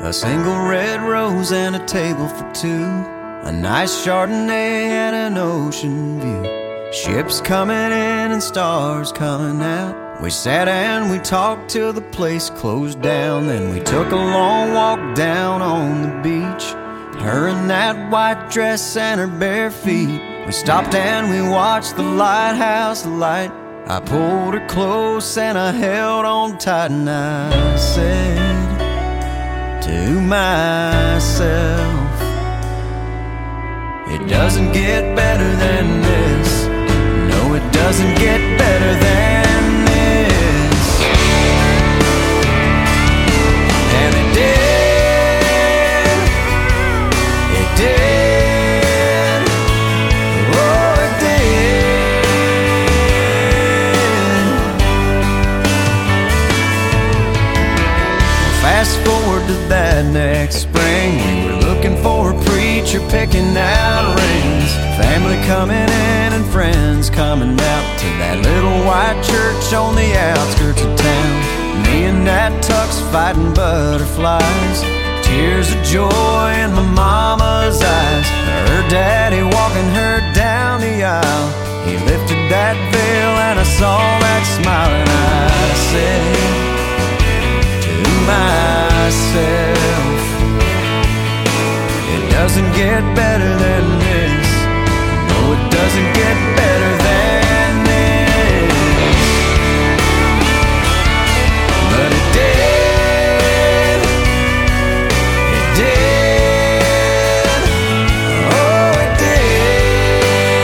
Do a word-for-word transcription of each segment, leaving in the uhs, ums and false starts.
A single red rose and a table for two, a nice Chardonnay and an ocean view. Ships coming in and stars coming out. We sat and we talked till the place closed down. Then we took a long walk down on the beach, her in that white dress and her bare feet. We stopped and we watched the lighthouse light. I pulled her close and I held on tight, and I said to myself, it doesn't get better than this. No, it doesn't get better than this. And it did, it did, oh it did. Well, fast forward to that next spring, we were looking for a preacher picking out rings. Family coming in and friends coming out to that little white church on the outskirts of town. Me and that tux fighting butterflies, tears of joy in my mama's eyes. Her daddy walking her down the aisle, he lifted that veil and I saw that smile. And I said to myself, it doesn't get better than this. No, it doesn't get better than this. But it did, it did, oh it did.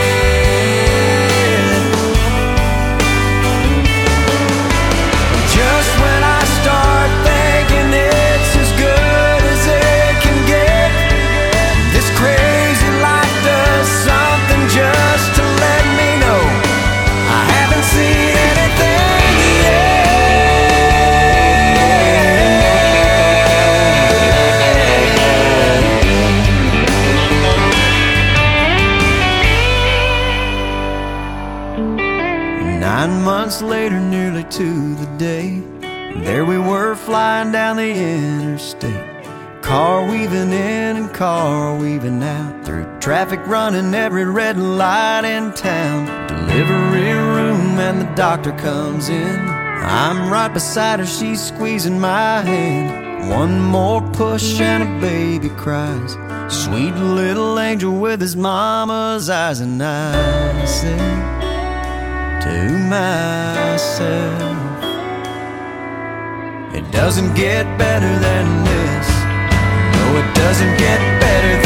Just when I start thinking it's as good as it can get, this crazy life does something just to let me know I haven't seen anything yet. Nine months later, nearly to the day, there we were flying down the interstate. Car weaving in and car weaving out, through traffic running every red light in town. Delivery room and the doctor comes in. I'm right beside her, she's squeezing my hand. One more push and a baby cries, sweet little angel with his mama's eyes. And I say to myself, it doesn't get better than this. No, it doesn't get better than